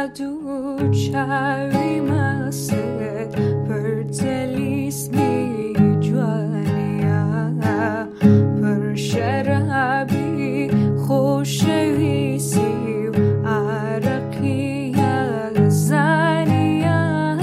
du çavi maset pertelis mi juania per sharabi خوشویسی عرقی زنیا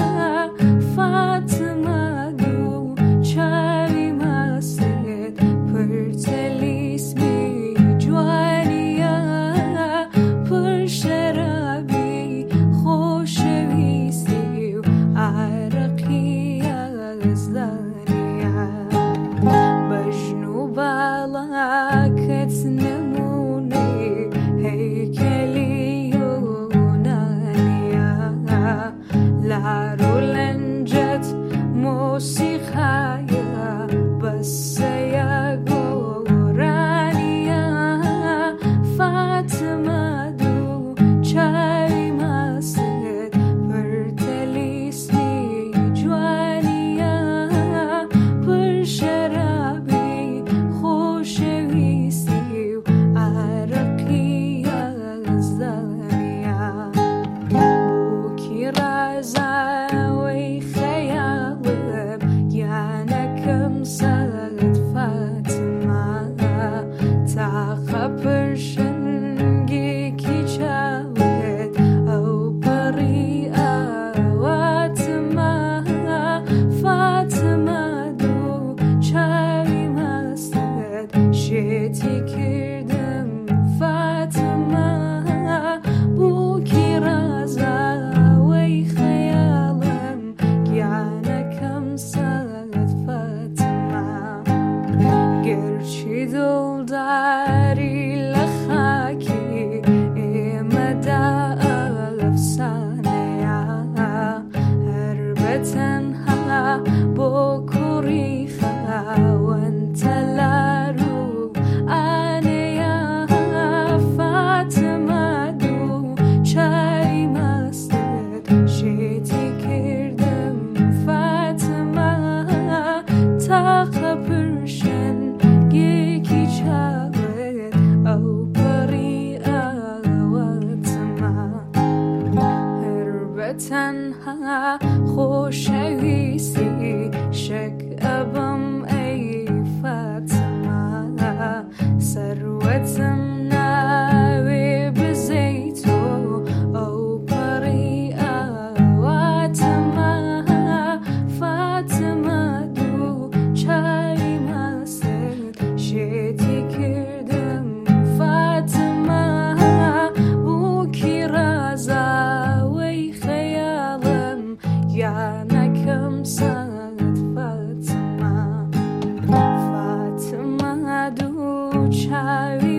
فاطمه دو چاوی مست پرتلیس می جوانیا پر شرابی خوشویسی عرقی زنیا بجنو بالاکت نمونی هیکلی یونانیا لارو لنجت موسیقایا بسیا گورانیا فاطمه دو چای مست پرتلیس می جوانیا پر شرابی خوشویسی عرقی زنیا بوکی رازاوی خیالم یانکم سالت فاطمه تاقا پرشنگی کی چاوت او پری آواتما فاطمه دو چاوی مستد شیتی کردم فاطمه بوکی رازاوی خیالم گیانکم سالت فاطمه گرچی دل داری لخاکی ایمدا الافسانه هر بتنها بکوری وانت لارو آنیا فاطمه دو چای مستد شیتی کردم فاطمه تاق پرشن یکی چاوت او پری آواتما هر بتنها خوشویسی شک ابم ای فاطمه ثروتم ناوی بزیتو او پری آواتما فاطمه دو چای مست شیتی کردم فاطمه بوکی رازاوی خیالم یانکم سالت فاطمه فاطمه دو چاوی